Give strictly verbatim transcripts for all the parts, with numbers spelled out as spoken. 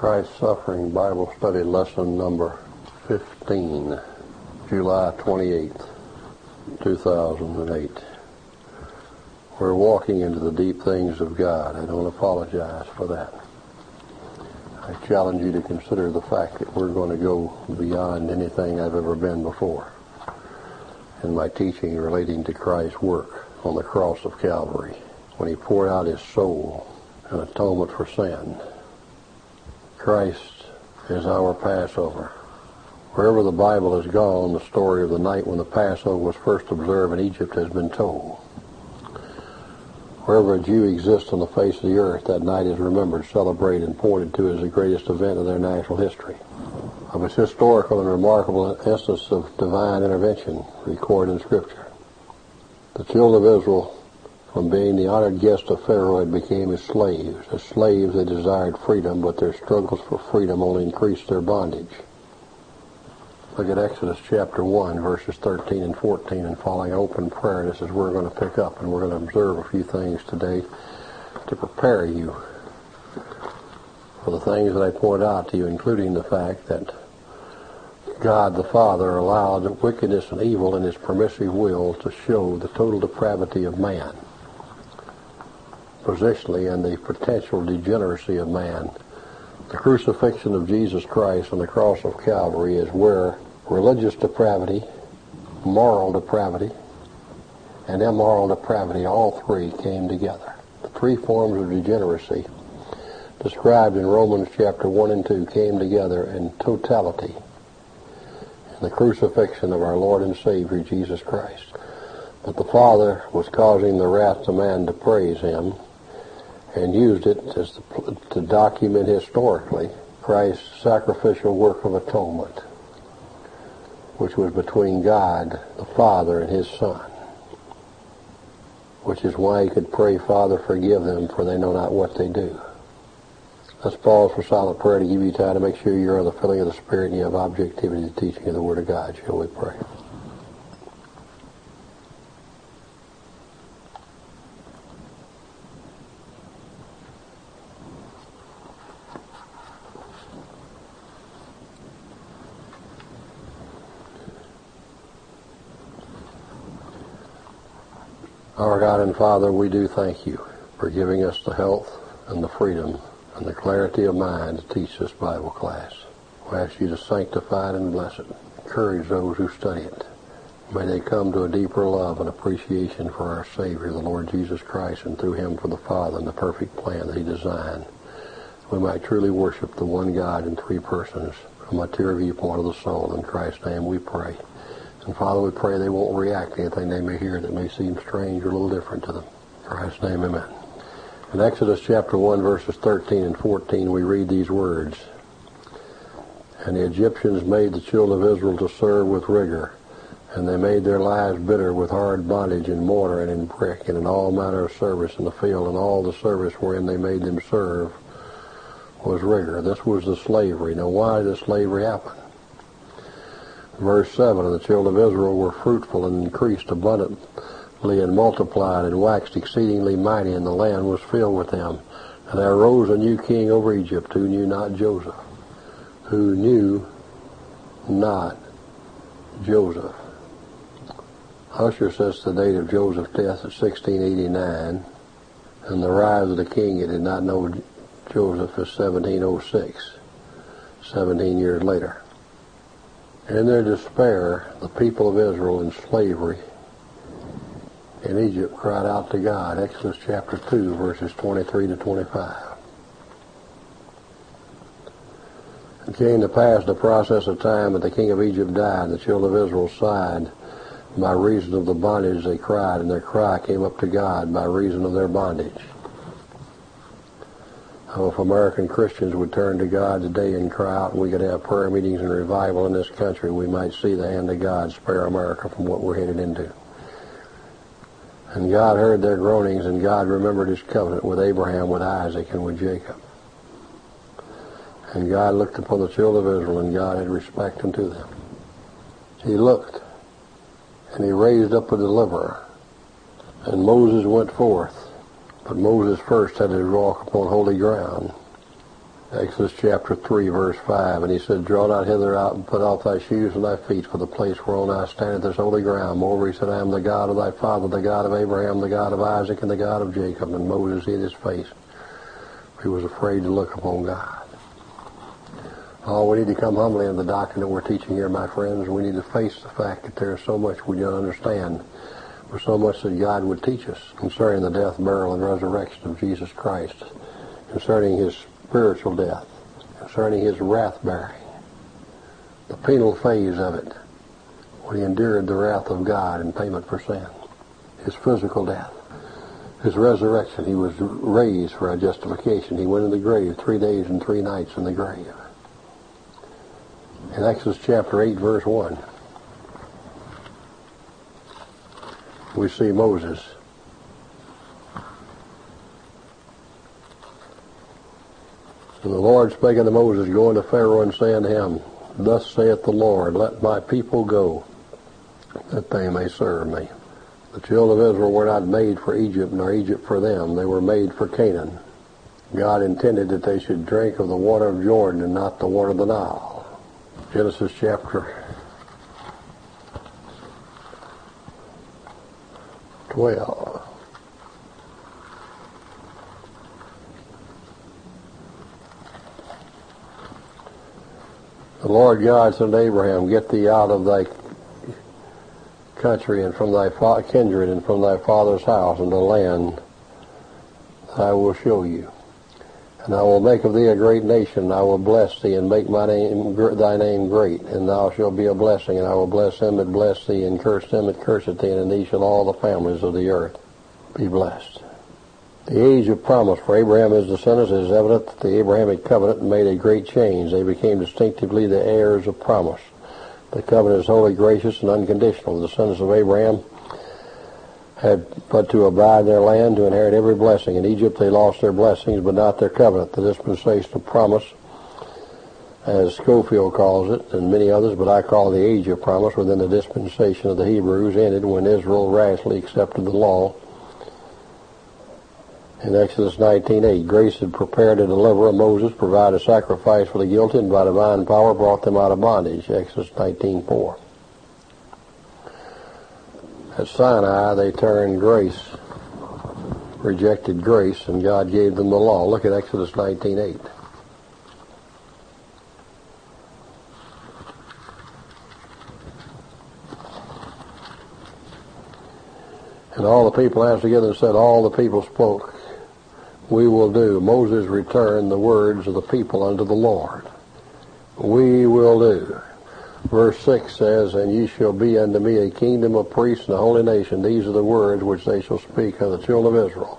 Christ's Suffering Bible Study Lesson number fifteen, July twenty-eighth, two thousand eight. We're walking into the deep things of God. I don't apologize for that. I challenge you to consider the fact that we're going to go beyond anything I've ever been before in my teaching relating to Christ's work on the cross of Calvary when he poured out his soul in atonement for sin. Christ is our Passover. Wherever the Bible has gone, the story of the night when the Passover was first observed in Egypt has been told. Wherever a Jew exists on the face of the earth, that night is remembered, celebrated, and pointed to as the greatest event of their national history. Of its historical and remarkable instance of divine intervention recorded in Scripture. The children of Israel, from being the honored guests of Pharaoh, had became his slaves. As slaves, they desired freedom, but their struggles for freedom only increased their bondage. Look at Exodus chapter one, verses thirteen and fourteen, and following open prayer. This is where we're going to pick up, and we're going to observe a few things today to prepare you for the things that I point out to you, including the fact that God the Father allowed wickedness and evil in his permissive will to show the total depravity of man, positionally, and the potential degeneracy of man. The crucifixion of Jesus Christ on the cross of Calvary is where religious depravity, moral depravity, and immoral depravity, all three came together. The three forms of degeneracy described in Romans chapter one and two came together in totality in the crucifixion of our Lord and Savior Jesus Christ. But the Father was causing the wrath of man to praise him, and used it as the, to document historically Christ's sacrificial work of atonement, which was between God the Father and his Son, which is why he could pray, Father, forgive them, for they know not what they do. Let's pause for silent prayer to give you time to make sure you're on the filling of the Spirit and you have objectivity to the teaching of the Word of God. Shall we pray? Our God and Father, we do thank you for giving us the health and the freedom and the clarity of mind to teach this Bible class. We ask you to sanctify it and bless it. Encourage those who study it. May they come to a deeper love and appreciation for our Savior, the Lord Jesus Christ, and through him for the Father and the perfect plan that he designed. We might truly worship the one God in three persons from a pure viewpoint of the soul. In Christ's name we pray. And Father, we pray they won't react to anything they may hear that may seem strange or a little different to them. In Christ's name, amen. In Exodus chapter one, verses thirteen and fourteen, we read these words. And the Egyptians made the children of Israel to serve with rigor, and they made their lives bitter with hard bondage in mortar and in brick, and in all manner of service in the field, and all the service wherein they made them serve was rigor. This was the slavery. Now, why did the slavery happen? Verse seven, and the children of Israel were fruitful and increased abundantly and multiplied and waxed exceedingly mighty, and the land was filled with them. And there arose a new king over Egypt, who knew not Joseph. Who knew not Joseph. Usher sets the date of Joseph's death at sixteen eighty-nine, and the rise of the king, he did not know Joseph, as seventeen oh six, seventeen years later. In their despair, the people of Israel in slavery in Egypt cried out to God. Exodus chapter two, verses twenty-three to twenty-five. It came to pass in the process of time that the king of Egypt died, and the children of Israel sighed by reason of the bondage they cried, and their cry came up to God by reason of their bondage. Oh, if American Christians would turn to God today and cry out, and we could have prayer meetings and revival in this country, we might see the hand of God spare America from what we're headed into. And God heard their groanings, and God remembered his covenant with Abraham, with Isaac, and with Jacob. And God looked upon the children of Israel, and God had respect unto them. He looked, and he raised up a deliverer. And Moses went forth. But Moses first had to walk upon holy ground. Exodus chapter three, verse five, and he said, draw not hither out and put off thy shoes and thy feet, for the place whereon I stand is holy ground. Moreover, he said, I am the God of thy father, the God of Abraham, the God of Isaac, and the God of Jacob. And Moses hid his face. He was afraid to look upon God. Oh, we need to come humbly in the doctrine that we're teaching here, my friends. We need to face the fact that there's so much we don't understand. There's so much that God would teach us concerning the death, burial, and resurrection of Jesus Christ, concerning his spiritual death, concerning his wrath-bearing, the penal phase of it, when he endured the wrath of God in payment for sin, his physical death, his resurrection. He was raised for our justification. He went in the grave three days and three nights in the grave. In Exodus chapter eight, verse one, we see Moses. And the Lord spake unto Moses, go unto Pharaoh and say unto him, thus saith the Lord, let my people go, that they may serve me. The children of Israel were not made for Egypt, nor Egypt for them. They were made for Canaan. God intended that they should drink of the water of Jordan and not the water of the Nile. Genesis chapter twelve. The Lord God said to Abraham, get thee out of thy country and from thy kindred and from thy father's house and the land that I will show you. And I will make of thee a great nation, and I will bless thee, and make my name thy name great, and thou shalt be a blessing, and I will bless them that bless thee, and curse them that curseth thee, and in thee shall all the families of the earth be blessed. The age of promise for Abraham and his descendants is evident that the Abrahamic covenant made a great change. They became distinctively the heirs of promise. The covenant is wholly gracious and unconditional. The descendants of Abraham had but to abide in their land to inherit every blessing. In Egypt they lost their blessings, but not their covenant. The dispensation of promise, as Scofield calls it, and many others, but I call the age of promise within the dispensation of the Hebrews, ended when Israel rashly accepted the law. In Exodus nineteen eight, grace had prepared a deliverer, Moses, provided a sacrifice for the guilty, and by divine power brought them out of bondage. Exodus nineteen four. At Sinai, they turned grace, rejected grace, and God gave them the law. Look at Exodus nineteen eight. And all the people answered together and said, all the people spoke, we will do. Moses returned the words of the people unto the Lord. We will do. Verse six says, and ye shall be unto me a kingdom of priests and a holy nation. These are the words which they shall speak of the children of Israel.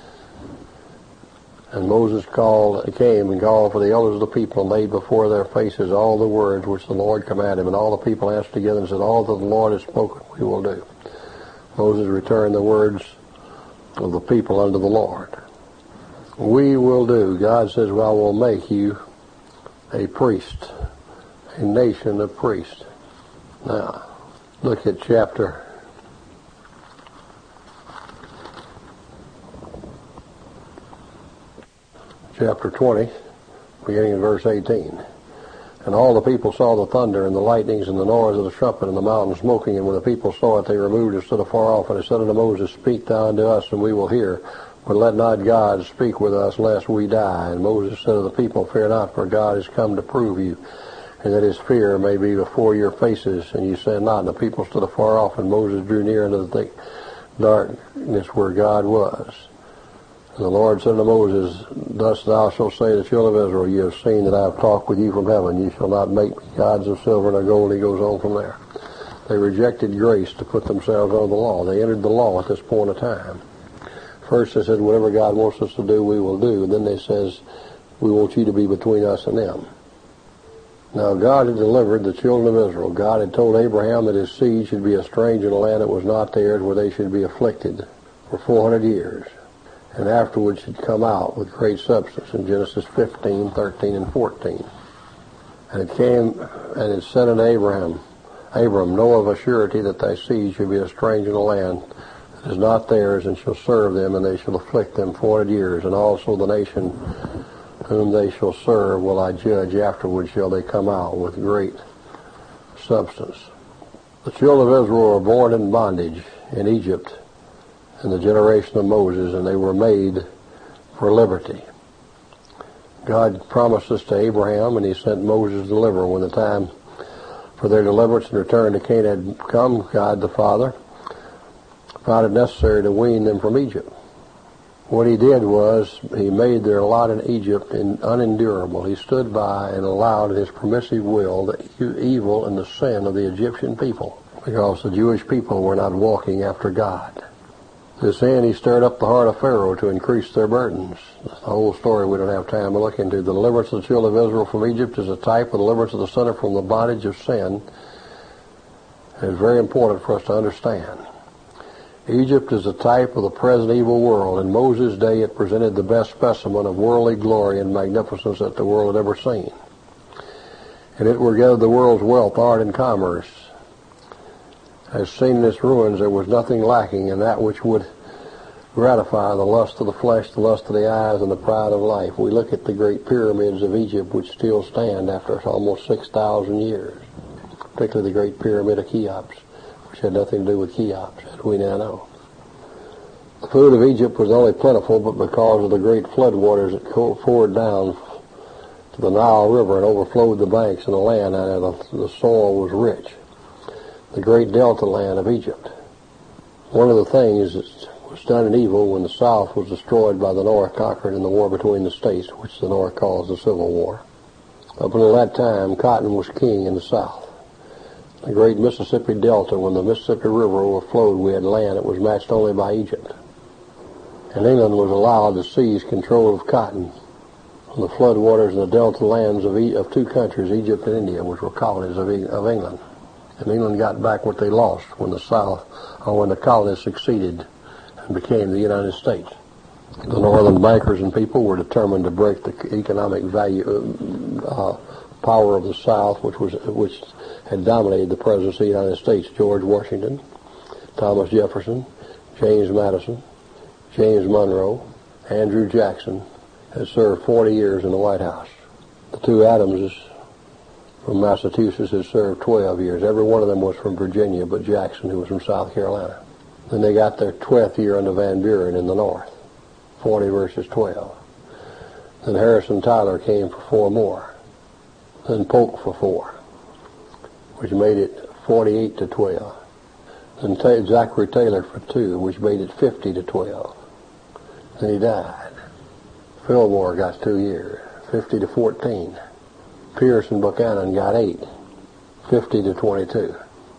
And Moses called, came and called for the elders of the people, and laid before their faces all the words which the Lord commanded him. And all the people answered together and said, all that the Lord has spoken we will do. Moses returned the words of the people unto the Lord. We will do. God says, well, I will make you a priest, a nation of priests. Now, look at chapter chapter twenty, beginning in verse eighteen. And all the people saw the thunder and the lightnings and the noise of the trumpet and the mountain smoking. And when the people saw it, they removed and stood afar off. And they said unto Moses, speak thou unto us, and we will hear. But let not God speak with us, lest we die. And Moses said to the people, fear not, for God is come to prove you, and that his fear may be before your faces, and ye said not. And the people stood afar off, and Moses drew near into the thick darkness where God was. And the Lord said to Moses, thus thou shalt say to the children of Israel, ye have seen that I have talked with you from heaven. Ye shall not make me gods of silver and of gold. He goes on from there. They rejected grace to put themselves under the law. They entered the law at this point of time. First they said, whatever God wants us to do, we will do. And then they says, we want you to be between us and them. Now God had delivered the children of Israel. God had told Abraham that his seed should be a stranger in a land that was not theirs, where they should be afflicted for four hundred years. And afterwards should come out with great substance in Genesis fifteen, thirteen, and fourteen. And it came, and it said unto Abraham, Abram, know of a surety that thy seed shall be a stranger in a land that is not theirs, and shall serve them, and they shall afflict them four hundred years. And also the nation whom they shall serve will I judge, afterward shall they come out with great substance. The children of Israel were born in bondage in Egypt in the generation of Moses, and they were made for liberty. God promised this to Abraham, and he sent Moses to deliver. When the time for their deliverance and return to Canaan had come, God the Father found it necessary to wean them from Egypt. What he did was he made their lot in Egypt unendurable. He stood by and allowed his permissive will the evil and the sin of the Egyptian people, because the Jewish people were not walking after God. This end, he stirred up the heart of Pharaoh to increase their burdens. The whole story we don't have time to look into. The deliverance of the children of Israel from Egypt is a type of the deliverance of the sinner from the bondage of sin. It is very important for us to understand. Egypt is a type of the present evil world. In Moses' day, it presented the best specimen of worldly glory and magnificence that the world had ever seen. And it gathered the world's wealth, art, and commerce. As seen in its ruins, there was nothing lacking in that which would gratify the lust of the flesh, the lust of the eyes, and the pride of life. We look at the great pyramids of Egypt, which still stand after almost six thousand years, particularly the great pyramid of Cheops, which had nothing to do with Cheops, as we now know. The food of Egypt was only plentiful, but because of the great floodwaters that poured down to the Nile River and overflowed the banks and the land, and the soil was rich. The great delta land of Egypt. One of the things that was done in evil when the South was destroyed by the North, conquered in the war between the states, which the North calls the Civil War. Up until that time, cotton was king in the South. The great Mississippi Delta, when the Mississippi River overflowed, we had land that was matched only by Egypt. And England was allowed to seize control of cotton from the floodwaters and the delta lands of, e- of two countries, Egypt and India, which were colonies of, e- of England. And England got back what they lost when the South, or when the colonies succeeded and became the United States. The northern bankers and people were determined to break the economic value, uh, power of the South, which was which had dominated the presidency of the United States. George Washington, Thomas Jefferson, James Madison, James Monroe, Andrew Jackson had served forty years in the White House. The two Adamses from Massachusetts had served twelve years. Every one of them was from Virginia, but Jackson, who was from South Carolina. Then they got their twelfth year under Van Buren in the North, forty versus twelve. Then Harrison Tyler came for four more. Then Polk for four, which made it forty-eight to twelve. Then Ta- Zachary Taylor for two, which made it fifty to twelve. Then he died. Fillmore got two years, fifty to fourteen. Pierce and Buchanan got eight, fifty to twenty-two.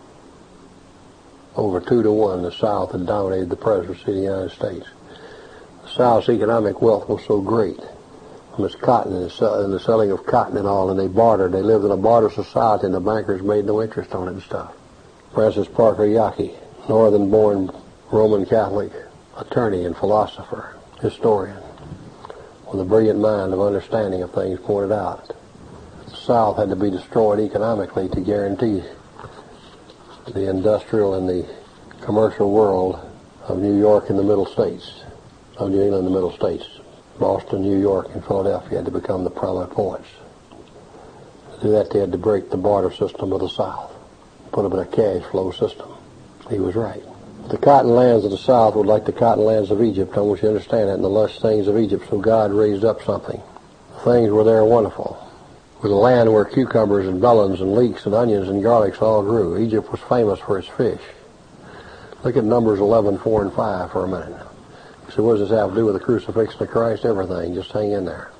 Over two to one, the South had dominated the presidency of the United States. The South's economic wealth was so great from its cotton and the selling of cotton and all, and they bartered. They lived in a barter society, and the bankers made no interest on it and stuff. Francis Parker Yockey, northern-born Roman Catholic attorney and philosopher, historian, with a brilliant mind of understanding of things, pointed out the South had to be destroyed economically to guarantee the industrial and the commercial world of New York and the Middle States, of New England and the Middle States. Boston, New York, and Philadelphia had to become the prominent points. To do that, they had to break the barter system of the South, put them in a cash flow system. He was right. The cotton lands of the South were like the cotton lands of Egypt. I want you to understand that, and the lush things of Egypt. So God raised up something. The things were there wonderful. With a land where cucumbers and melons and leeks and onions and garlics all grew. Egypt was famous for its fish. Look at Numbers eleven, four and five for a minute. So what does this have to do with the crucifixion of Christ? Everything. Just hang in there.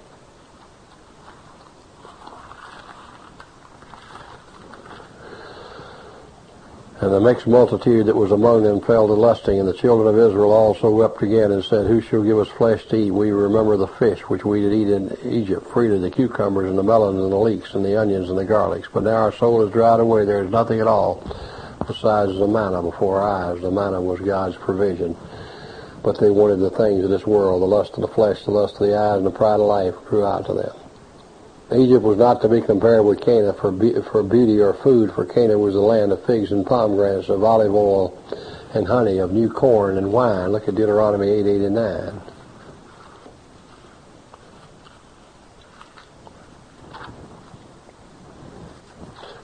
And the mixed multitude that was among them fell to lusting, and the children of Israel also wept again and said, Who shall give us flesh to eat? We remember the fish which we did eat in Egypt, freely, the cucumbers and the melons and the leeks and the onions and the garlics. But now our soul is dried away. There is nothing at all besides the manna before our eyes. The manna was God's provision. But they wanted the things of this world, the lust of the flesh, the lust of the eyes, and the pride of life grew out to them. Egypt was not to be compared with Canaan for be- for beauty or food, for Canaan was the land of figs and pomegranates, of olive oil and honey, of new corn and wine. Look at Deuteronomy eight, eight and nine.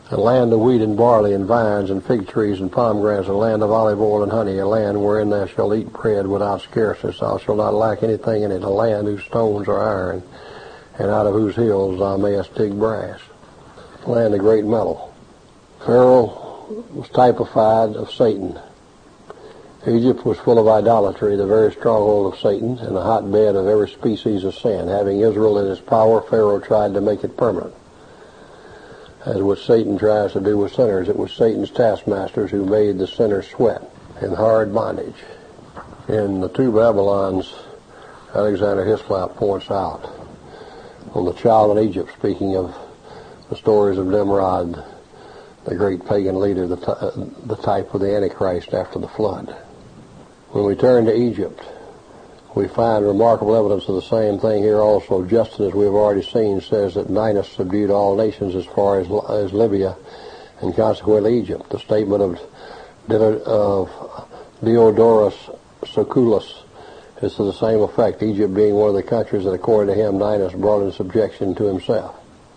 a land of wheat and barley and vines and fig trees and pomegranates, a land of olive oil and honey, a land wherein thou shalt eat bread without scarceness, thou shalt not lack anything in it, a land whose stones are iron, and out of whose hills thou mayest dig brass, a land of great metal. Pharaoh was typified of Satan. Egypt was full of idolatry, the very stronghold of Satan, and the hotbed of every species of sin. Having Israel in his power, Pharaoh tried to make it permanent. As what Satan tries to do with sinners, it was Satan's taskmasters who made the sinners sweat in hard bondage. In the Two Babylons, Alexander Hislop points out on the child in Egypt, speaking of the stories of Nimrod, the great pagan leader, the, t- the type of the Antichrist after the flood. When we turn to Egypt, we find remarkable evidence of the same thing here also. Justin, as we have already seen, says that Ninus subdued all nations as far as, as Libya and consequently Egypt. The statement of, of Diodorus Siculus is to the same effect, Egypt being one of the countries that, according to him, Ninus brought in subjection to himself.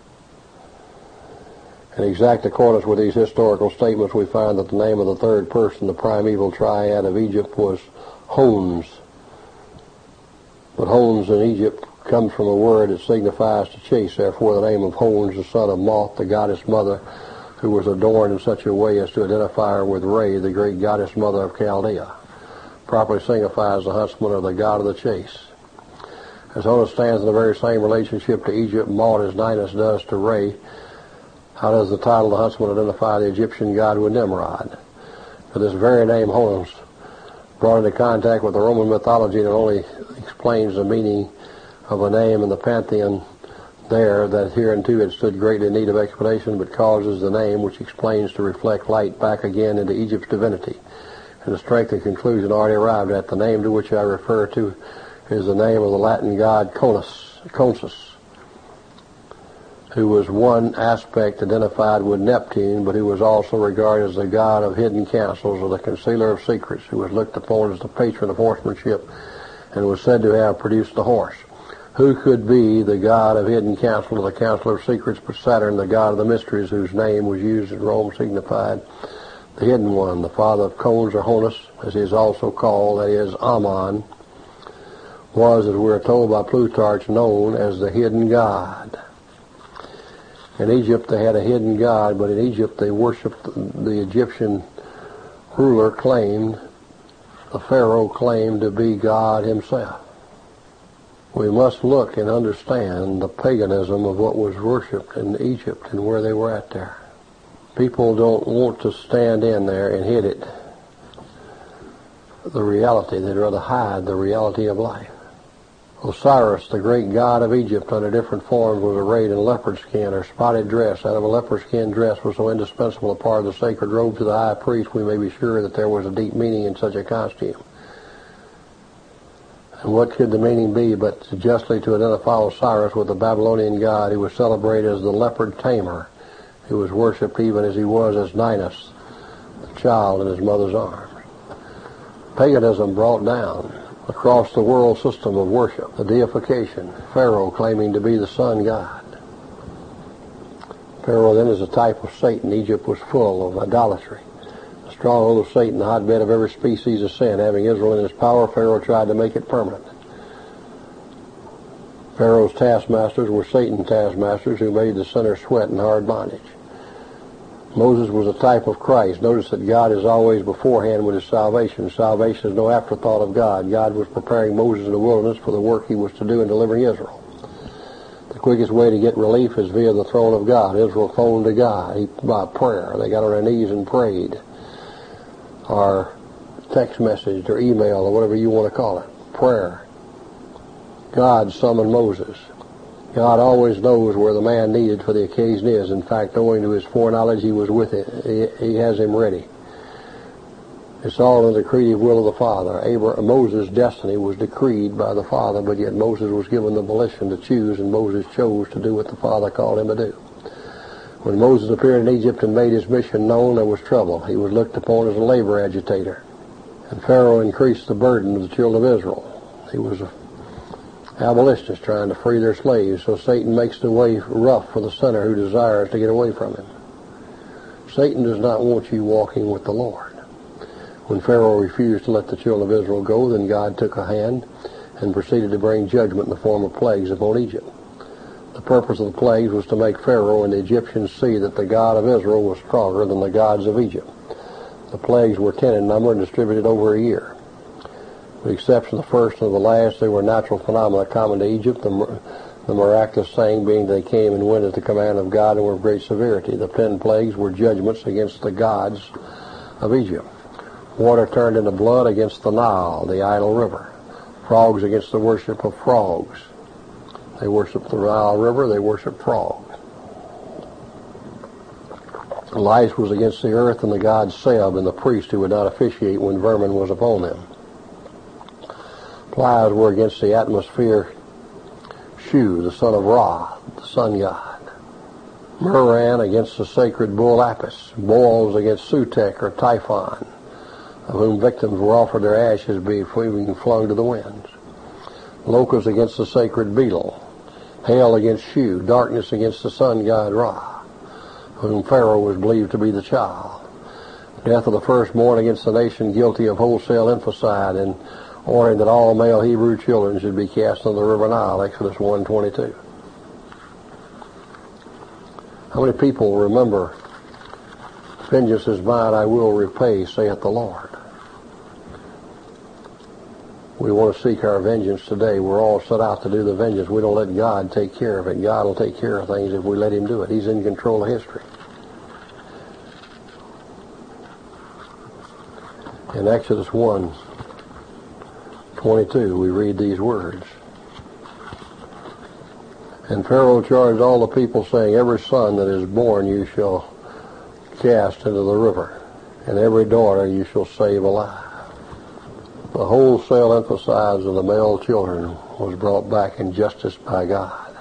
In exact accordance with these historical statements, we find that the name of the third person, the primeval triad of Egypt, was Hones. But Hones in Egypt comes from a word that signifies to chase. Therefore, the name of Hones, the son of Moth, the goddess mother, who was adorned in such a way as to identify her with Re, the great goddess mother of Chaldea, properly signifies the huntsman or the god of the chase. As Honus stands in the very same relationship to Egypt, Maud, as Ninus does to Re, how does the title of the huntsman identify the Egyptian god with Nimrod? For this very name, Honus, brought into contact with the Roman mythology, not only explains the meaning of a name in the pantheon there, that hereunto it stood greatly in need of explanation, but causes the name, which explains, to reflect light back again into Egypt's divinity. And the strength and conclusion already arrived at. The name to which I refer to is the name of the Latin god Conus, Consus, who was one aspect identified with Neptune, but who was also regarded as the god of hidden counsels, or the concealer of secrets, who was looked upon as the patron of horsemanship and was said to have produced the horse. Who could be the god of hidden counsel or the counselor of secrets but Saturn, the god of the mysteries, whose name was used in Rome, signified the hidden one, the father of Cones or Honus, as he is also called, that is, Ammon, was, as we are told by Plutarch, known as the hidden god. In Egypt they had a hidden god, but in Egypt they worshipped the Egyptian ruler claimed, the Pharaoh claimed to be God himself. We must look and understand the paganism of what was worshipped in Egypt and where they were at there. People don't want to stand in there and hit it, the reality. They'd rather hide the reality of life. Osiris, the great god of Egypt, under different forms, was arrayed in leopard skin or spotted dress. Out of a leopard skin dress was so indispensable a part of the sacred robe to the high priest, we may be sure that there was a deep meaning in such a costume. And what could the meaning be but justly to identify Osiris with the Babylonian god who was celebrated as the leopard tamer, who was worshipped even as he was as Ninus, the child in his mother's arms. Paganism brought down across the world system of worship, the deification, Pharaoh claiming to be the sun god. Pharaoh then is a type of Satan. Egypt was full of idolatry. The stronghold of Satan, the hotbed of every species of sin. Having Israel in his power, Pharaoh tried to make it permanent. Pharaoh's taskmasters were Satan's taskmasters who made the sinner sweat in hard bondage. Moses was a type of Christ. Notice that God is always beforehand with his salvation. Salvation is no afterthought of God. God was preparing Moses in the wilderness for the work he was to do in delivering Israel. The quickest way to get relief is via the throne of God. Israel phoned to God he, by prayer. They got on their knees and prayed. Or text message or email or whatever you want to call it. Prayer. God summoned Moses. God always knows where the man needed for the occasion is. In fact, owing to his foreknowledge, he was with it. He, he has him ready. It's all in the decretive will of the Father. Abraham, Moses' destiny was decreed by the Father, but yet Moses was given the volition to choose, and Moses chose to do what the Father called him to do. When Moses appeared in Egypt and made his mission known, there was trouble. He was looked upon as a labor agitator. And Pharaoh increased the burden of the children of Israel. He was a abolitionists trying to free their slaves, so Satan makes the way rough for the sinner who desires to get away from him. Satan does not want you walking with the Lord. When Pharaoh refused to let the children of Israel go, then God took a hand and proceeded to bring judgment in the form of plagues upon Egypt. The purpose of the plagues was to make Pharaoh and the Egyptians see that the God of Israel was stronger than the gods of Egypt. The plagues were ten in number and distributed over a year. With the exception of the first and the last, they were natural phenomena common to Egypt, the, the miraculous saying being they came and went at the command of God and were of great severity. The ten plagues were judgments against the gods of Egypt. Water turned into blood against the Nile, the idol river. Frogs against the worship of frogs. They worshiped the Nile River, they worshiped frogs. Lice was against the earth and the god Seb and the priest who would not officiate when vermin was upon them. Flies were against the atmosphere Shu, the son of Ra, the sun god. Murran against the sacred bull Apis. Boils against Sutek or Typhon, of whom victims were offered their ashes being flung to the winds. Locusts against the sacred beetle. Hail against Shu. Darkness against the sun god Ra, of whom Pharaoh was believed to be the child. Death of the firstborn against the nation guilty of wholesale infanticide, and ordering that all male Hebrew children should be cast into the river Nile, Exodus one twenty-two. How many people remember, vengeance is mine, I will repay, saith the Lord? We want to seek our vengeance today. We're all set out to do the vengeance. We don't let God take care of it. God will take care of things if we let him do it. He's in control of history. In Exodus one twenty-two, we read these words. And Pharaoh charged all the people, saying, every son that is born you shall cast into the river, and every daughter you shall save alive. The wholesale emphasis of the male children was brought back in justice by God.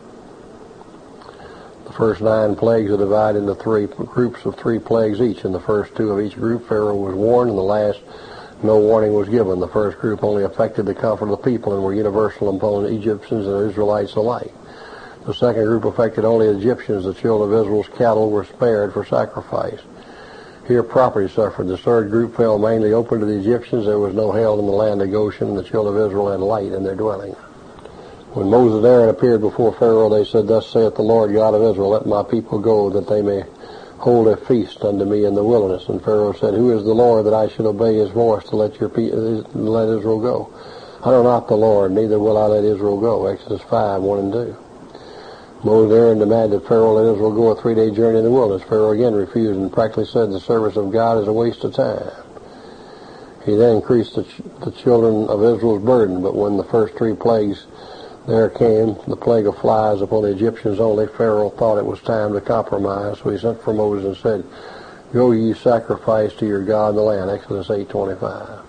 The first nine plagues are divided into three groups of three plagues each. In the first two of each group, Pharaoh was warned, and the last, no warning was given. The first group only affected the comfort of the people and were universal upon Egyptians and Israelites alike. The second group affected only Egyptians. The children of Israel's cattle were spared for sacrifice. Here property suffered. The third group fell mainly open to the Egyptians. There was no hail in the land of Goshen, and the children of Israel had light in their dwelling. When Moses and Aaron appeared before Pharaoh, they said, thus saith the Lord God of Israel, let my people go, that they may hold a feast unto me in the wilderness. And Pharaoh said, who is the Lord that I should obey his voice to let your pe- let Israel go? I know not the Lord, neither will I let Israel go. Exodus five, one and two. Moses and Aaron demanded that Pharaoh let Israel go a three-day journey in the wilderness. Pharaoh again refused and practically said the service of God is a waste of time. He then increased the, ch- the children of Israel's burden, but when the first three plagues there came, the plague of flies upon the Egyptians only, Pharaoh thought it was time to compromise, so he sent for Moses and said, go ye sacrifice to your God in the land, Exodus eight twenty-five.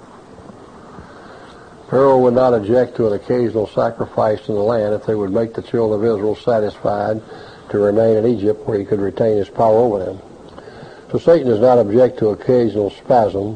Pharaoh would not object to an occasional sacrifice in the land if they would make the children of Israel satisfied to remain in Egypt where he could retain his power over them. So Satan does not object to occasional spasm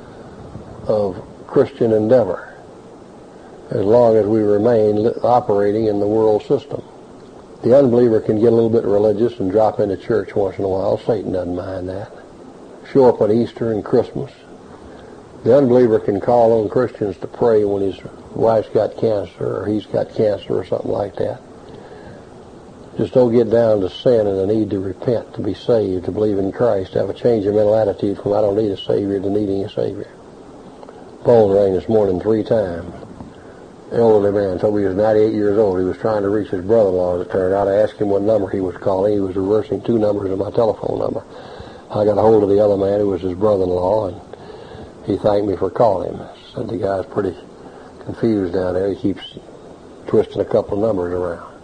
of Christian endeavor as long as we remain operating in the world system. The unbeliever can get a little bit religious and drop into church once in a while. Satan doesn't mind that. Show up on Easter and Christmas. The unbeliever can call on Christians to pray when his wife's got cancer or he's got cancer or something like that. Just don't get down to sin and the need to repent, to be saved, to believe in Christ, to have a change of mental attitude from I don't need a Savior to needing a Savior. Phone rang this morning three times. Elderly man told me he was ninety-eight years old. He was trying to reach his brother-in-law, as it turned out. I asked him what number he was calling. He was reversing two numbers of my telephone number. I got a hold of the other man who was his brother-in-law, and he thanked me for calling him. Said the guy's pretty confused down there. He keeps twisting a couple of numbers around.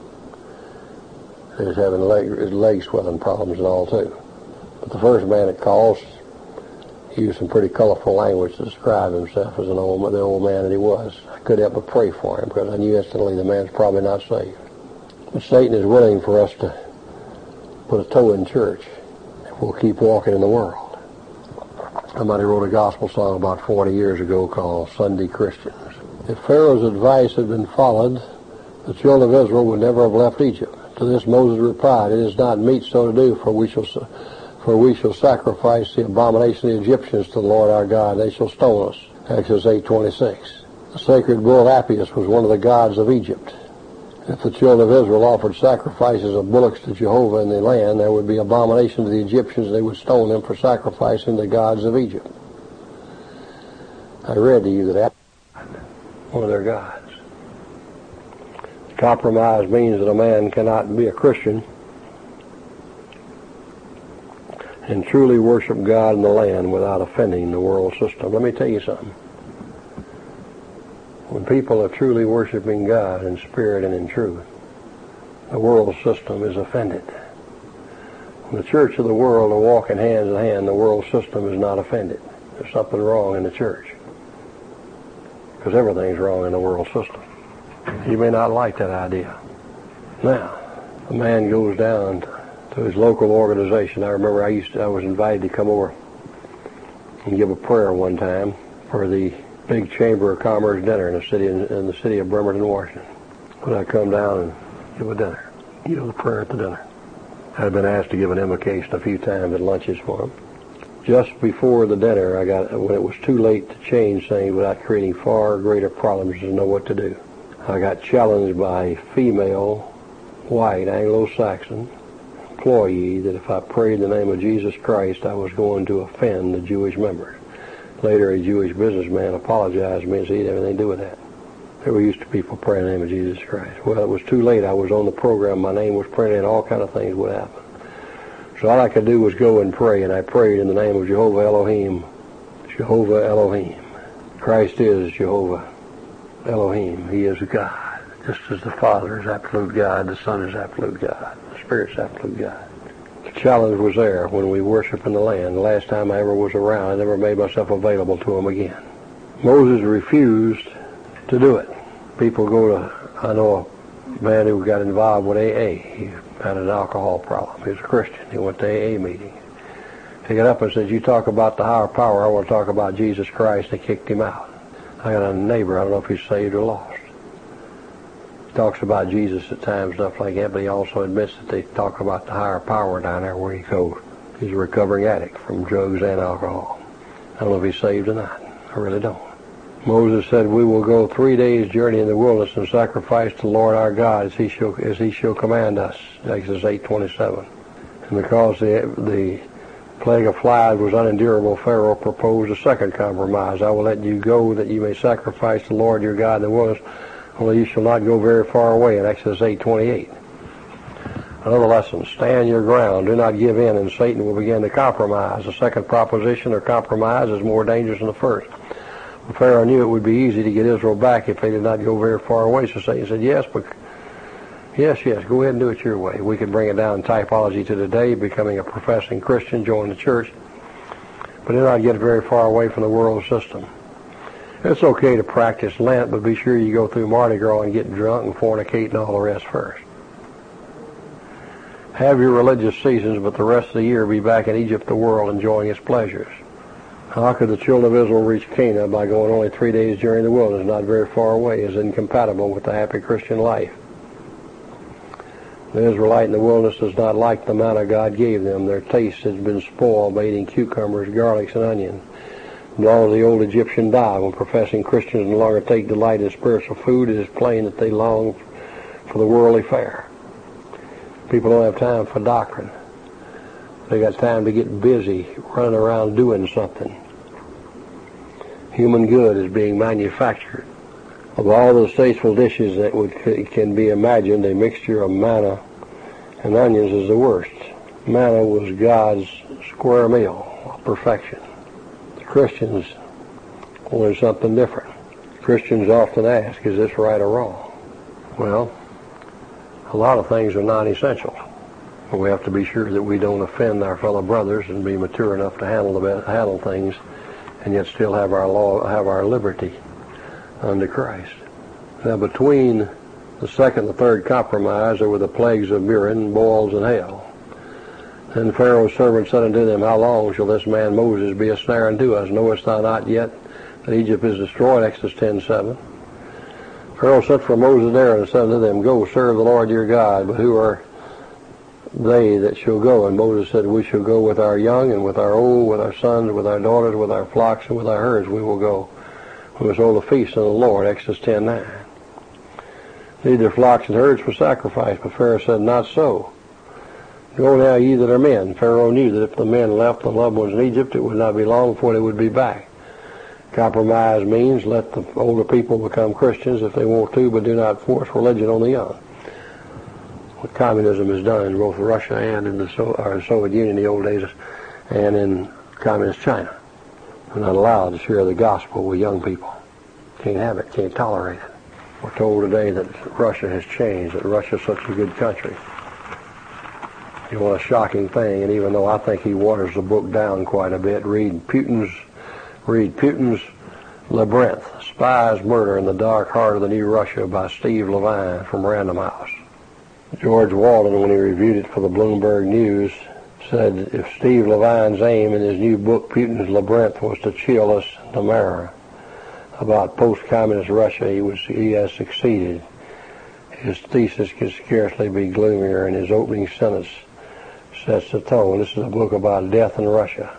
He was having leg, his leg swelling problems and all, too. But the first man that calls, he used some pretty colorful language to describe himself as an old, the old man that he was. I couldn't help but pray for him because I knew instantly the man's probably not saved. But Satan is willing for us to put a toe in church if we'll keep walking in the world. Somebody wrote a gospel song about forty years ago called Sunday Christians. If Pharaoh's advice had been followed, the children of Israel would never have left Egypt. To this Moses replied, it is not meet so to do, for we shall, for For we shall sacrifice the abomination of the Egyptians to the Lord our God. They shall stone us. Exodus eight twenty-six. The sacred bull Apis was one of the gods of Egypt. If the children of Israel offered sacrifices of bullocks to Jehovah in the land, there would be abomination to the Egyptians. They would stone them for sacrificing the gods of Egypt. I read to you that one of their gods. Compromise means that a man cannot be a Christian and truly worship God in the land without offending the world system. Let me tell you something. When people are truly worshiping God in spirit and in truth, the world system is offended. When the church of the world are walking hand in hand, the world system is not offended. There's something wrong in the church. Because everything's wrong in the world system. You may not like that idea. Now, a man goes down to his local organization. I remember I used to, I was invited to come over and give a prayer one time for the big Chamber of Commerce dinner in the city in, in the city of Bremerton, Washington. When I come down and give a dinner, give a prayer at the dinner. I'd been asked to give an invocation a few times at lunches for them. Just before the dinner, I got when it was too late to change things without creating far greater problems to know what to do. I got challenged by a female, white, Anglo-Saxon employee that if I prayed in the name of Jesus Christ, I was going to offend the Jewish members. Later, a Jewish businessman apologized to me and said he didn't have anything to do with that. They were used to people praying in the name of Jesus Christ. Well, it was too late. I was on the program. My name was printed, and all kind of things would happen. So all I could do was go and pray, and I prayed in the name of Jehovah Elohim. Jehovah Elohim. Christ is Jehovah Elohim. He is God. Just as the Father is absolute God, the Son is absolute God, the Spirit's absolute God. The challenge was there when we worship in the land. The last time I ever was around, I never made myself available to him again. Moses refused to do it. People go to, I know a man who got involved with A A. He had an alcohol problem. He was a Christian. He went to A A meetings. He got up and said, you talk about the higher power, I want to talk about Jesus Christ. They kicked him out. I got a neighbor, I don't know if he's saved or lost. He talks about Jesus at times, stuff like that, but he also admits that they talk about the higher power down there where he goes. He's a recovering addict from drugs and alcohol. I don't know if he's saved or not. I really don't. Moses said, we will go three days' journey in the wilderness and sacrifice to the Lord our God as he shall, as he shall command us. Exodus eight twenty-seven. And because the, the plague of flies was unendurable, Pharaoh proposed a second compromise. I will let you go that you may sacrifice to the Lord your God in the wilderness, only you shall not go very far away, in Exodus eight twenty-eight. Another lesson, stand your ground. Do not give in, and Satan will begin to compromise. The second proposition or compromise is more dangerous than the first. Pharaoh knew it would be easy to get Israel back if they did not go very far away. So Satan said, yes, but yes, yes, go ahead and do it your way. We could bring it down in typology to today, becoming a professing Christian, join the church, but did not get very far away from the world system. It's okay to practice Lent, but be sure you go through Mardi Gras and get drunk and fornicate and all the rest first. Have your religious seasons, but the rest of the year be back in Egypt, the world, enjoying its pleasures. How could the children of Israel reach Canaan by going only three days during the wilderness, not very far away, is incompatible with the happy Christian life. The Israelite in the wilderness does not like the manna God gave them. Their taste has been spoiled by eating cucumbers, garlics, and onions. The law of the old Egyptian die. When professing Christians no longer take delight in spiritual food, it is plain that they long for the worldly fare. People don't have time for doctrine. They got time to get busy running around doing something. Human good is being manufactured. Of all the tasteful dishes that would can be imagined, a mixture of manna and onions is the worst. Manna was God's square meal of perfection. The Christians wanted something different. Christians often ask, is this right or wrong? Well, a lot of things are non-essential. We have to be sure that we don't offend our fellow brothers and be mature enough to handle the handle things, and yet still have our law, have our liberty under Christ. Now, between the second and the third compromise, there were the plagues of Miriam, boils, and hail. Then Pharaoh's servant said unto them, how long shall this man Moses be a snare unto us? Knowest thou not yet that Egypt is destroyed? Exodus ten seven. Pharaoh sent for Moses and Aaron and said unto them, go serve the Lord your God, but who are they that shall go. And Moses said, we shall go with our young and with our old, with our sons, with our daughters, with our flocks, and with our herds. We will go. We must hold a feast unto the Lord, Exodus ten nine. Lead their flocks and herds for sacrifice. But Pharaoh said, not so. Go now, ye that are men. Pharaoh knew that if the men left the loved ones in Egypt, it would not be long before they would be back. Compromise means let the older people become Christians if they want to, but do not force religion on the young. What communism has done in both Russia and in the so- or Soviet Union in the old days and in communist China. They're not allowed to share the gospel with young people. Can't have it, can't tolerate it. We're told today that Russia has changed, that Russia's such a good country. You want a shocking thing, and even though I think he waters the book down quite a bit, read Putin's, read Putin's Labyrinth, Spies, Murder in the Dark Heart of the New Russia by Steve Levine from Random House. George Walden, when he reviewed it for the Bloomberg News, said if Steve Levine's aim in his new book, Putin's Labyrinth, was to chill us to marrow about post-communist Russia, he, was, he has succeeded. His thesis could scarcely be gloomier, and his opening sentence sets the tone. This is a book about death in Russia.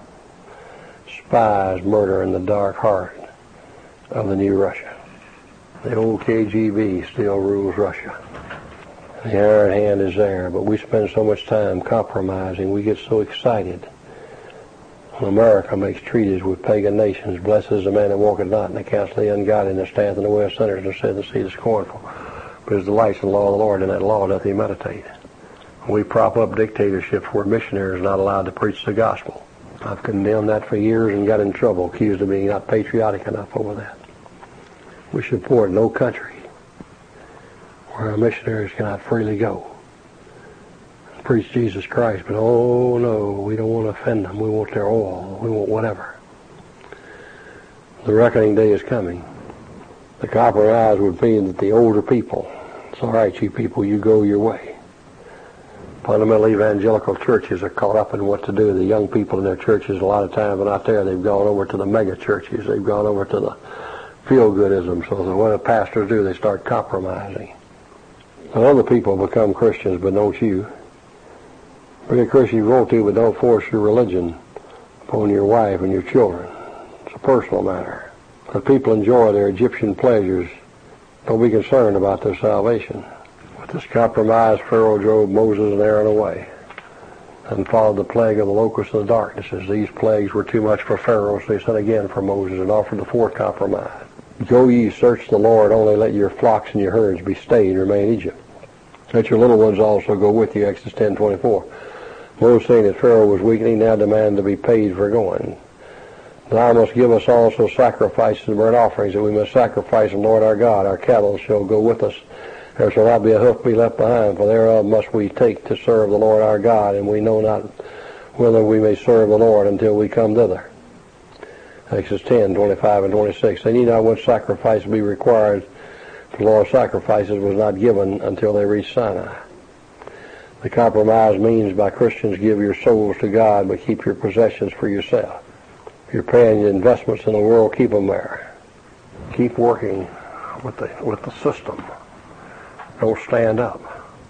Spies, murder in the dark heart of the new Russia. The old K G B still rules Russia. The iron hand is there, but we spend so much time compromising. We get so excited when America makes treaties with pagan nations. Blessed is the man that walketh not in the counsel of the ungodly, and that standeth in the way of sinners, and saith in the seat of scornful. But his delights in the law of the Lord, and that law doth he meditate. We prop up dictatorships where missionaries are not allowed to preach the gospel. I've condemned that for years and got in trouble, accused of being not patriotic enough over that. We support no country where our missionaries cannot freely go and preach Jesus Christ. But oh no, we don't want to offend them. We want their oil. We want whatever. The reckoning day is coming. The compromise would be that the older people, it's all right, you people, you go your way. Fundamental evangelical churches are caught up in what to do. The young people in their churches, a lot of times, are not there. They've gone over to the mega churches. They've gone over to the feel-goodism. So that what the pastors do, they start compromising. And other people become Christians, but don't you. Be a Christian if you want to, but don't force your religion upon your wife and your children. It's a personal matter. If people enjoy their Egyptian pleasures, don't be concerned about their salvation. With this compromise, Pharaoh drove Moses and Aaron away and followed the plague of the locusts and the darknesses. These plagues were too much for Pharaoh, so he sent again for Moses and offered the fourth compromise. Go ye, search the Lord, only let your flocks and your herds be stayed, and remain in Egypt. Let your little ones also go with you, Exodus ten twenty-four. Moses, saying that Pharaoh was weakening, now demanded to be paid for going. Thou must give us also sacrifices and burnt offerings, that we must sacrifice the Lord our God. Our cattle shall go with us. There shall not be a hoof be left behind, for thereof must we take to serve the Lord our God, and we know not whether we may serve the Lord until we come thither. Exodus ten twenty-five and twenty-six. They need not what sacrifice be required, for the law of sacrifices was not given until they reached Sinai. The compromise means by Christians give your souls to God, but keep your possessions for yourself. If you're paying your investments in the world, keep them there. Keep working with the with the system. Don't stand up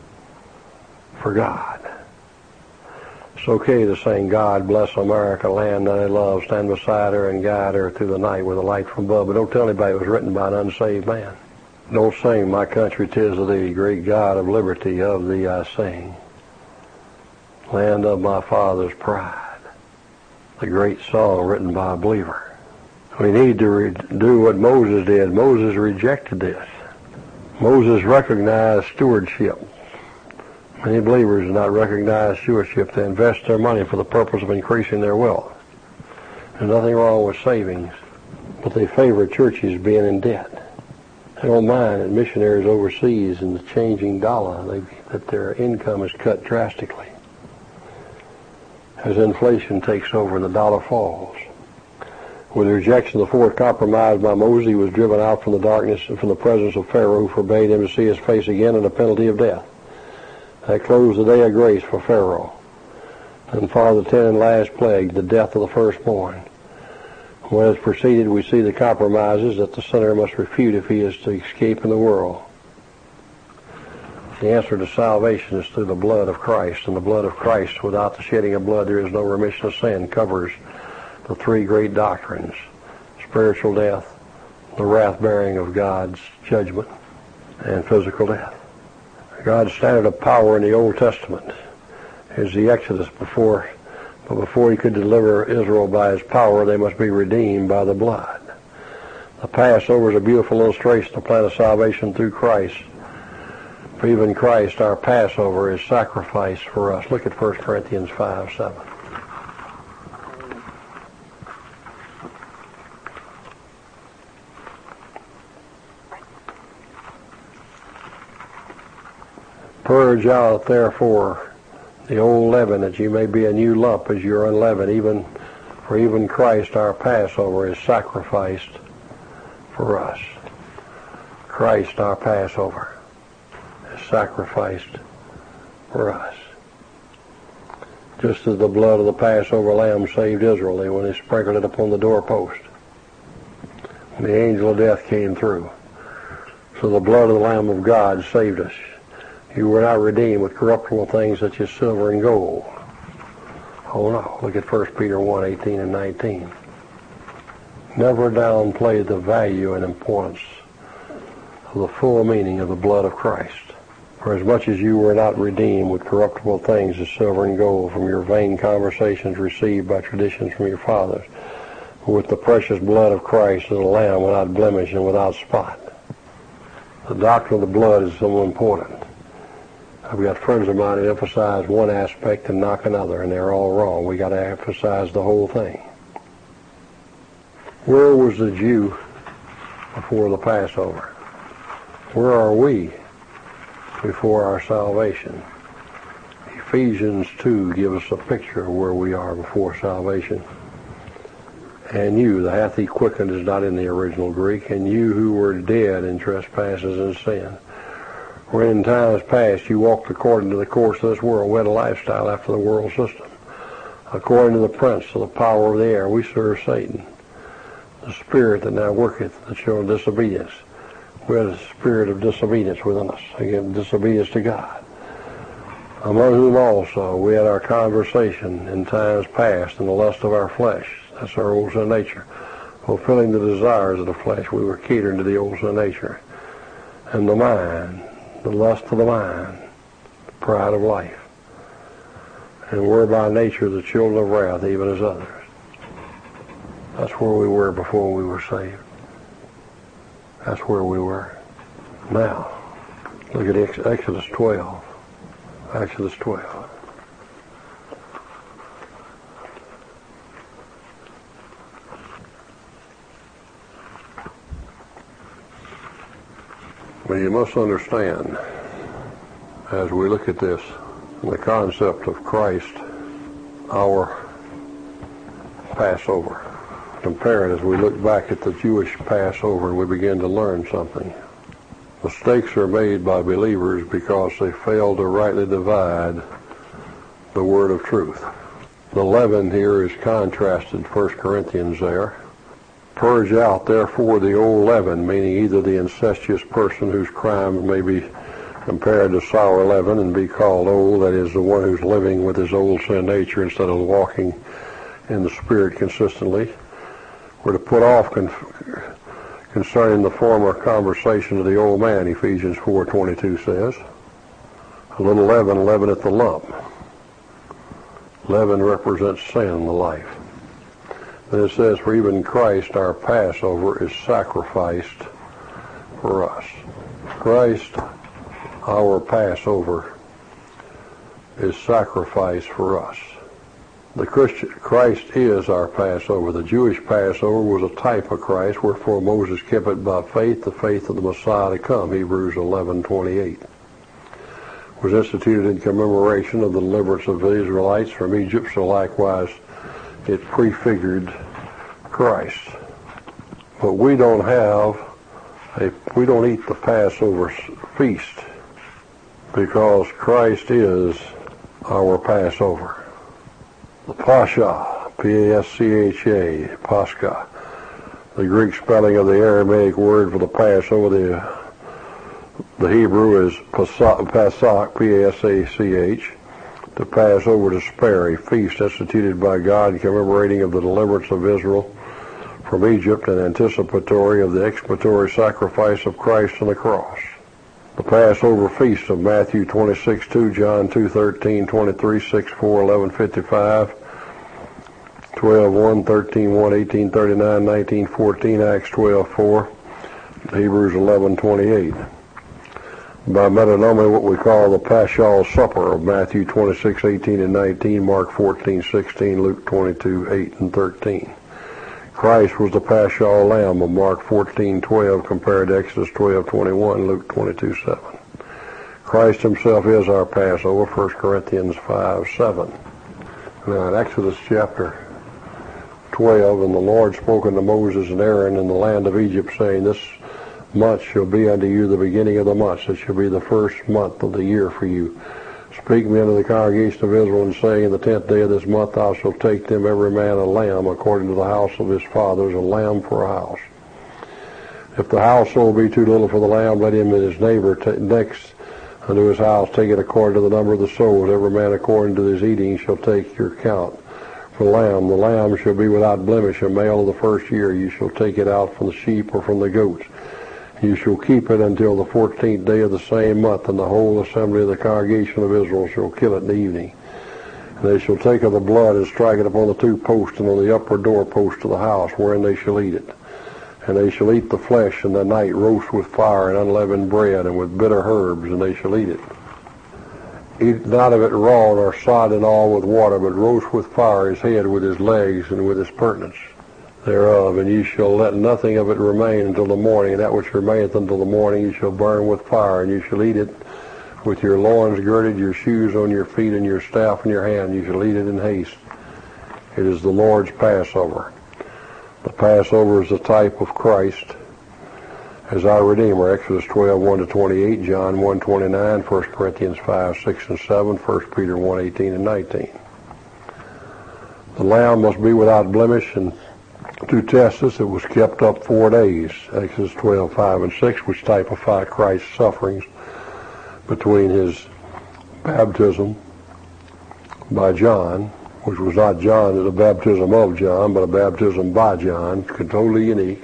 for God. It's okay to sing, God bless America, land that I love, stand beside her and guide her through the night with a light from above. But don't tell anybody it was written by an unsaved man. Don't sing, my country 'tis of thee, great God of liberty, of thee I sing. Land of my father's pride. The great song written by a believer. We need to re- do what Moses did. Moses rejected this. Moses recognized stewardship. Many believers do not recognize stewardship. They invest their money for the purpose of increasing their wealth. There's nothing wrong with savings, but they favor churches being in debt. They don't mind that missionaries overseas in the changing dollar, they, that their income is cut drastically. As inflation takes over and the dollar falls. With the rejection of the fourth compromise by Moses, he was driven out from the darkness and from the presence of Pharaoh, who forbade him to see his face again under penalty of death. That closed the day of grace for Pharaoh. And followed the ten and last plague, the death of the firstborn. When it's proceeded, we see the compromises that the sinner must refute if he is to escape in the world. The answer to salvation is through the blood of Christ, and the blood of Christ, without the shedding of blood, there is no remission of sin, covers the three great doctrines: spiritual death, the wrath-bearing of God's judgment, and physical death. God's standard of power in the Old Testament is the Exodus before, but before he could deliver Israel by his power, they must be redeemed by the blood. The Passover is a beautiful illustration of the plan of salvation through Christ. For even Christ, our Passover, is sacrificed for us. Look at First Corinthians five seven. Purge out, therefore, the old leaven, that you may be a new lump as you're unleavened. Even, for even Christ, our Passover, is sacrificed for us. Christ, our Passover, is sacrificed for us. Just as the blood of the Passover lamb saved Israel when they sprinkled it upon the doorpost, and the angel of death came through. So the blood of the Lamb of God saved us. You were not redeemed with corruptible things such as silver and gold. Oh no, look at First Peter one eighteen and nineteen. Never downplay the value and importance of the full meaning of the blood of Christ. For as much as you were not redeemed with corruptible things as silver and gold from your vain conversations received by traditions from your fathers, but with the precious blood of Christ as a lamb without blemish and without spot. The doctrine of the blood is so important. I've got friends of mine who emphasize one aspect and knock another, and they're all wrong. We got to emphasize the whole thing. Where was the Jew before the Passover? Where are we before our salvation? Ephesians two gives us a picture of where we are before salvation. And you, the hath he quickened, is not in the original Greek, and you who were dead in trespasses and sin, where in times past you walked according to the course of this world. We had a lifestyle after the world system. According to the prince of the power of the air, we serve Satan, the spirit that now worketh the children of disobedience. We had a spirit of disobedience within us, again, disobedience to God, among whom also we had our conversation in times past in the lust of our flesh. That's our old sin nature. Fulfilling the desires of the flesh, we were catering to the old sin nature. And the mind, the lust of the mind, the pride of life. And we're by nature the children of wrath, even as others. That's where we were before we were saved. That's where we were. Now, look at Exodus twelve. Exodus twelve. Well, you must understand, as we look at this, the concept of Christ, our Passover. Compare it as we look back at the Jewish Passover and we begin to learn something. Mistakes are made by believers because they fail to rightly divide the word of truth. The leaven here is contrasted, First Corinthians there. Purge out, therefore, the old leaven, meaning either the incestuous person whose crime may be compared to sour leaven and be called old, that is, the one who's living with his old sin nature instead of walking in the Spirit consistently. We're to put off con- concerning the former conversation of the old man, Ephesians four twenty-two says. A little leaven leaveneth the lump. Leaven represents sin in the life. Then it says, for even Christ, our Passover, is sacrificed for us. Christ, our Passover, is sacrificed for us. The Christian, Christ is our Passover. The Jewish Passover was a type of Christ, wherefore Moses kept it by faith, the faith of the Messiah to come, Hebrews eleven twenty-eight. Was instituted in commemoration of the deliverance of the Israelites from Egypt, so likewise it prefigured Christ. But we don't have a, we don't eat the Passover feast because Christ is our Passover. The Pascha, P A S C H A, Pascha, the Greek spelling of the Aramaic word for the Passover, the The Hebrew is Pasach, P A S A C H, to pass over, to spare, a feast instituted by God commemorating of the deliverance of Israel from Egypt and anticipatory of the expiatory sacrifice of Christ on the cross. The Passover feast of Matthew twenty-six two, John two thirteen, twenty-three six four, eleven fifty-five, twelve one, thirteen one, eighteen thirty-nine, nineteen fourteen, Acts twelve four, Hebrews eleven twenty-eight. By metonymy, what we call the Paschal Supper of Matthew twenty-six eighteen and nineteen, Mark fourteen sixteen, Luke twenty-two eight and thirteen. Christ was the Paschal Lamb of Mark fourteen twelve compared to Exodus twelve twenty-one, Luke twenty-two seven. Christ himself is our Passover, First Corinthians five seven. Now in Exodus chapter twelve, and the Lord spoke unto Moses and Aaron in the land of Egypt, saying, This month shall be unto you the beginning of the months. It shall be the first month of the year for you. Speak me unto the congregation of Israel, and say, In the tenth day of this month thou shalt take them every man a lamb according to the house of his fathers, a lamb for a house. If the household be too little for the lamb, let him and his neighbor t- next unto his house take it according to the number of the souls. Every man according to his eating shall take your count. For the lamb, the lamb shall be without blemish, a male of the first year. You shall take it out from the sheep or from the goats. You shall keep it until the fourteenth day of the same month, and the whole assembly of the congregation of Israel shall kill it in the evening. And they shall take of the blood and strike it upon the two posts and on the upper doorpost of the house, wherein they shall eat it. And they shall eat the flesh in the night, roast with fire and unleavened bread, and with bitter herbs, and they shall eat it. Eat not of it raw, nor sodden all with water, but roast with fire his head with his legs and with his purtenance thereof, and ye shall let nothing of it remain until the morning, and that which remaineth until the morning ye shall burn with fire, and you shall eat it with your loins girded, your shoes on your feet, and your staff in your hand. You shall eat it in haste. It is the Lord's Passover. The Passover is the type of Christ as our Redeemer. Exodus twelve one to twenty-eight, John one twenty-nine, First Corinthians five six and seven, First Peter one eighteen and nineteen. The lamb must be without blemish, and to test this, it was kept up four days, Exodus twelve five and six, which typify Christ's sufferings between his baptism by John, which was not John, the baptism of John, but a baptism by John, totally unique,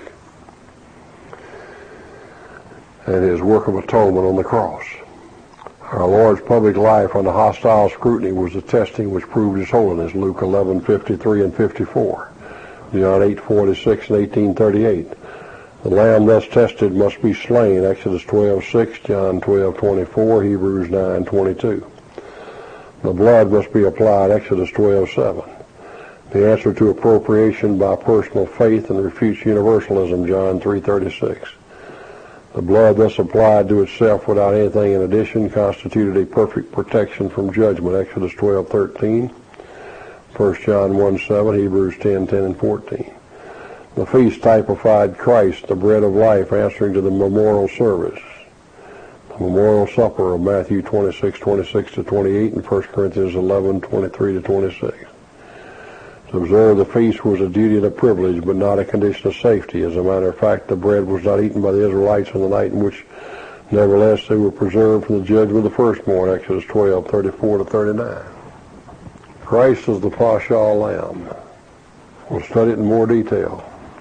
and his work of atonement on the cross. Our Lord's public life under hostile scrutiny was the testing which proved his holiness, Luke eleven fifty-three and fifty-four. John eight forty-six and eighteen thirty-eight. The lamb thus tested must be slain, Exodus twelve six, John twelve twenty-four, Hebrews nine twenty-two. The blood must be applied, Exodus twelve seven. The answer to appropriation by personal faith and refutes universalism, John three thirty-six. The blood thus applied to itself without anything in addition constituted a perfect protection from judgment, Exodus twelve thirteen. First John one seven, Hebrews ten ten and fourteen. The feast typified Christ, the bread of life, answering to the memorial service. The memorial supper of Matthew twenty-six twenty-six to twenty-eight and First Corinthians eleven twenty-three to twenty-six. To observe the feast was a duty and a privilege, but not a condition of safety. As a matter of fact, the bread was not eaten by the Israelites on the night in which, nevertheless, they were preserved from the judgment of the firstborn, Exodus twelve thirty-four to thirty-nine. Christ is the Paschal Lamb. We'll study it in more detail.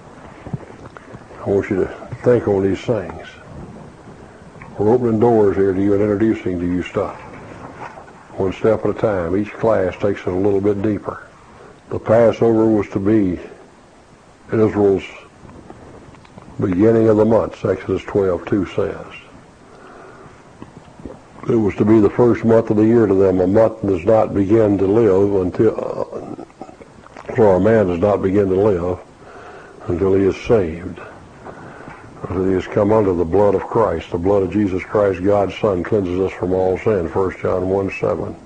I want you to think on these things. We're opening doors here to you and introducing to you stuff. One step at a time. Each class takes it a little bit deeper. The Passover was to be Israel's beginning of the months, Exodus twelve two says. It was to be the first month of the year to them. A month does not begin to live until, uh, or a man does not begin to live until he is saved. Until he has come under the blood of Christ. The blood of Jesus Christ, God's Son, cleanses us from all sin, First John one seven.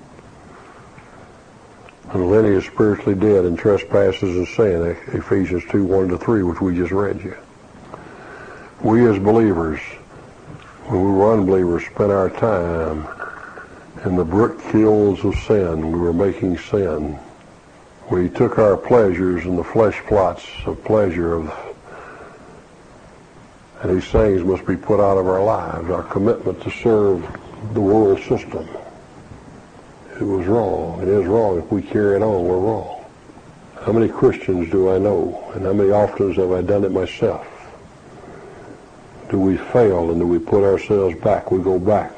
And then he is spiritually dead in trespasses and sin, Ephesians two one to three, which we just read you. We as believers, when we were unbelievers, spent our time in the brick kilns of sin. We were making sin. We took our pleasures in the flesh plots of pleasure of And these things must be put out of our lives. Our commitment to serve the world system. It was wrong. It is wrong. If we carry it on, we're wrong. How many Christians do I know? And how many often have I done it myself? Do we fail and do we put ourselves back? We go back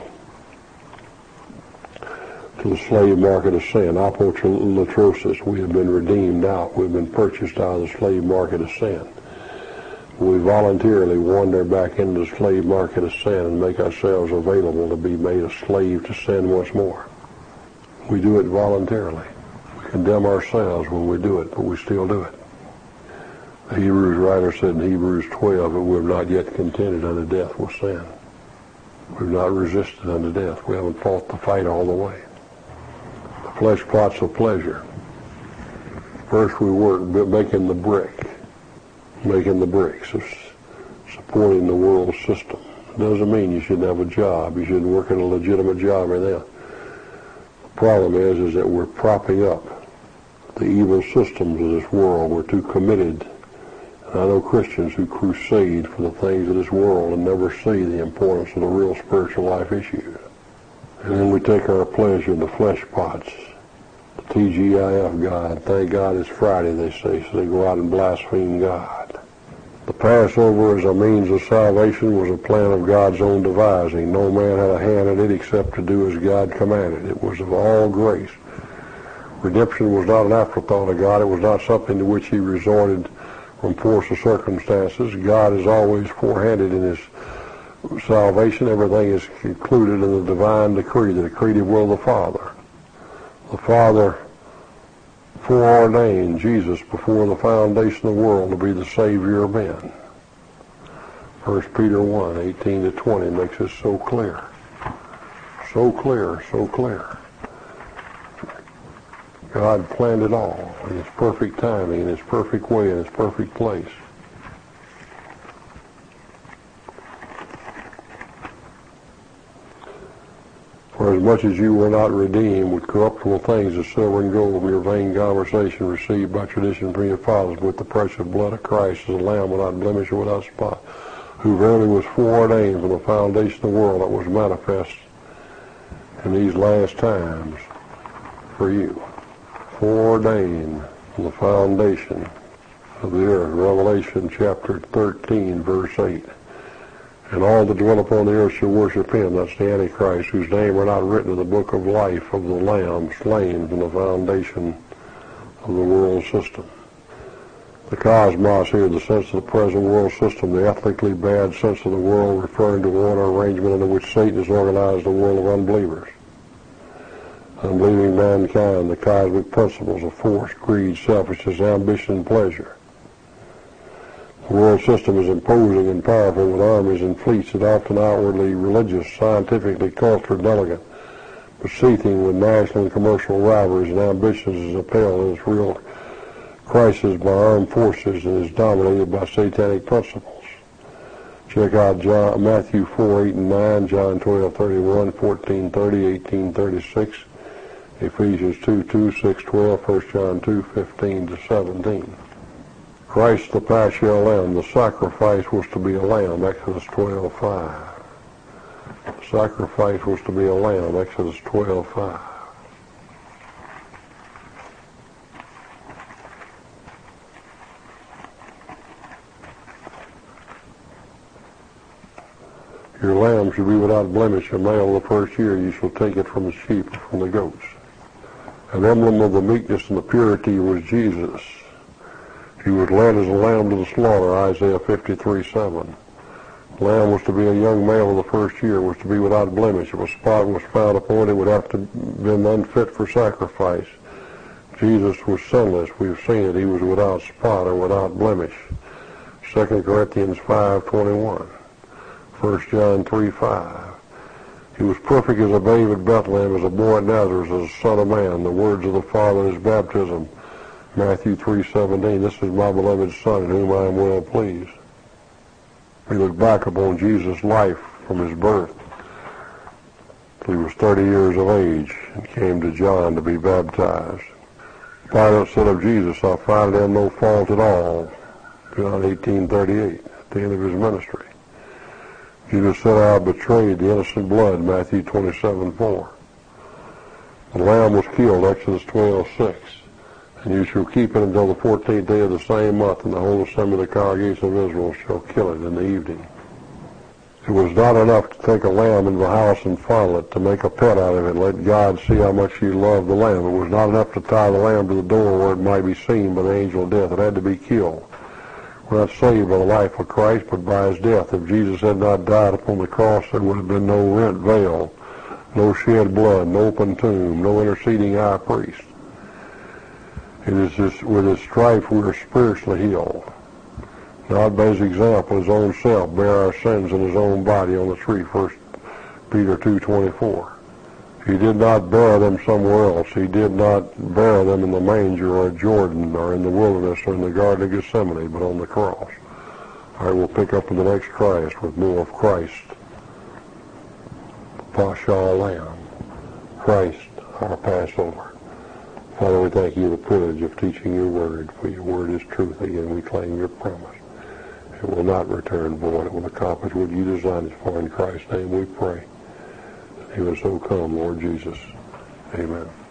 to the slave market of sin. Apotolatrosis. We have been redeemed out. We've been purchased out of the slave market of sin. We voluntarily wander back into the slave market of sin and make ourselves available to be made a slave to sin once more. We do it voluntarily. We condemn ourselves when we do it, but we still do it. The Hebrews writer said in Hebrews twelve that we have not yet contended unto death with sin. We've not resisted unto death. We haven't fought the fight all the way. The flesh plots of pleasure. First we work making the brick. Making the bricks of supporting the world system. It doesn't mean you shouldn't have a job. You shouldn't work in a legitimate job or anything. The problem is, is that we're propping up the evil systems of this world. We're too committed. And I know Christians who crusade for the things of this world and never see the importance of the real spiritual life issues. And then we take our pleasure in the flesh pots. The T G I F God. Thank God it's Friday, they say, so they go out and blaspheme God. The Passover as a means of salvation was a plan of God's own devising. No man had a hand in it except to do as God commanded. It was of all grace. Redemption was not an afterthought of God. It was not something to which he resorted from force of circumstances. God is always forehanded in his salvation. Everything is included in the divine decree, the decretive will of the Father. The Father foreordained Jesus before the foundation of the world to be the Savior of men. First Peter one, eighteen to twenty makes this so clear. So clear, so clear. God planned it all in His perfect timing, in His perfect way, in His perfect place. For as much as you were not redeemed with corruptible things, as silver and gold, of your vain conversation received by tradition from your fathers, with the precious blood of Christ as a lamb without blemish or without spot, who verily was foreordained from the foundation of the world, that was manifest in these last times for you. Foreordained from the foundation of the earth. Revelation chapter thirteen, verse eight. And all that dwell upon the earth shall worship him. That's the Antichrist, whose name are not written in the book of life of the Lamb, slain from the foundation of the world system. The cosmos here, the sense of the present world system, the ethically bad sense of the world, referring to the order arrangement under which Satan has organized the world of unbelievers. Unbelieving mankind, the cosmic principles of force, greed, selfishness, ambition, and pleasure. The world system is imposing and powerful with armies and fleets that often outwardly religious, scientifically cultured, elegant, but seething with national and commercial rivalries and ambitions is upheld in its real crisis by armed forces and is dominated by satanic principles. Check out John, Matthew four, eight, and nine, John twelve, thirty-one, fourteen, thirty, eighteen, thirty-six, Ephesians two, two, six, twelve, First John two, fifteen to seventeen. Christ the Paschal Lamb, the sacrifice was to be a lamb, Exodus twelve, five. The sacrifice was to be a lamb, Exodus twelve, five. Your lamb should be without blemish, a male of the first year. You shall take it from the sheep, from the goats. An emblem of the meekness and the purity was Jesus. He was led as a lamb to the slaughter, Isaiah fifty-three, seven. The lamb was to be a young male of the first year, was to be without blemish. If a spot was found upon it, it would have to have been unfit for sacrifice. Jesus was sinless. We've seen it. He was without spot or without blemish. Second Corinthians five, twenty-one. First John three, five. He was perfect as a babe at Bethlehem, as a boy at Nazareth, as a son of man. The words of the Father in his baptism. Matthew three, seventeen, this is my beloved Son in whom I am well pleased. We look back upon Jesus' life from his birth till he was thirty years of age and came to John to be baptized. Pilate said of Jesus, I find in him no fault at all. John eighteen, thirty-eight, at the end of his ministry. Judas said, I have betrayed the innocent blood, Matthew twenty-seven four. The lamb was killed, Exodus twelve six. And you shall keep it until the fourteenth day of the same month, and the whole assembly of the congregation of Israel shall kill it in the evening. It was not enough to take a lamb into the house and fondle it, to make a pet out of it, and let God see how much you love the lamb. It was not enough to tie the lamb to the door where it might be seen by the angel of death. It had to be killed. We're not saved by the life of Christ, but by his death. If Jesus had not died upon the cross, there would have been no rent veil, no shed blood, no open tomb, no interceding high priest. It is this, with his stripes we are spiritually healed. God, by his example, his own self, bare our sins in his own body on the tree, First Peter two twenty-four. He did not bear them somewhere else. He did not bear them in the manger or Jordan or in the wilderness or in the Garden of Gethsemane, but on the cross. All right, we'll pick up in the next Christ with more of Christ. Paschal Lamb, Christ, our Passover. Father, we thank you for the privilege of teaching your word, for your word is truth. Again, we claim your promise. It will not return void. It will accomplish what you designed it for. In Christ's name we pray. Even so come, Lord Jesus. Amen.